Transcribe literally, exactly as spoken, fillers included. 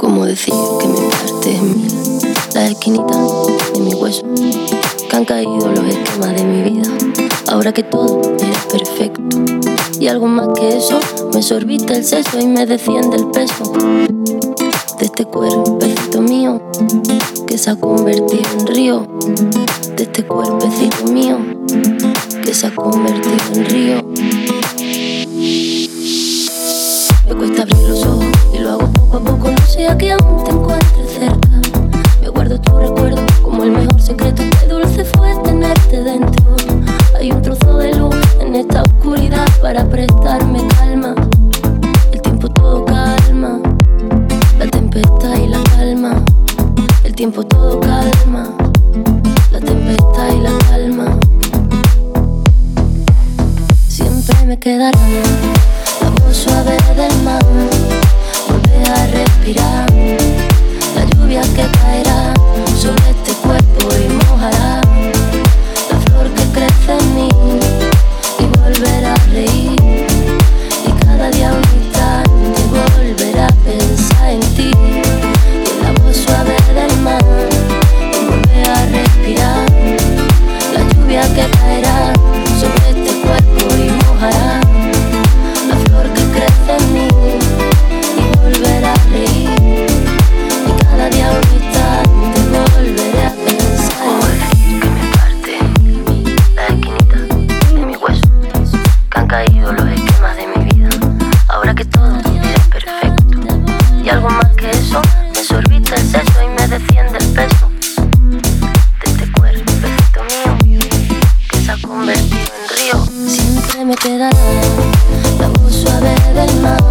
¿Cómo decir que me parte en mil las esquinitas de mi hueso? Que han caído los esquemas de mi vida, ahora que todo era perfecto. Y algo más que eso, me sorbita el seso y me desciende el peso de este cuerpecito mío que se ha convertido en río. De este cuerpecito mío que se ha convertido en río. Me cuesta abrir los ojos y lo hago poco a poco. No sea que aún te encuentres cerca. Me guardo tu recuerdo como el mejor secreto. Qué dulce fue tenerte dentro. Hay un trozo de luz en esta oscuridad para prestarme calma. El tiempo todo calma, la tempestad y la calma. El tiempo todo calma, la tempestad y la calma. Siempre me quedará la voz suave del mar, volver a respirar, la lluvia que caerá sobre este cuerpo y mojará la flor que crece en mí, y volver a reír, y cada día un instante volver a pensar en ti, y en la voz suave del mar, y volver a respirar, la lluvia que caerá sobre este cuerpo y mojará la flor que crece en mí, y volver a reír, y cada día un instante volveré a pensar. ¿Cómo decir que me parte la esquinita de mi hueso? Que han caído los esquemas de mi vida, ahora que todo es perfecto. Y algo más que eso, me sorbita el seso y me desciende el peso de este cuerpecito mío que se ha convertido en río. Siempre me quedará la voz suave del mar,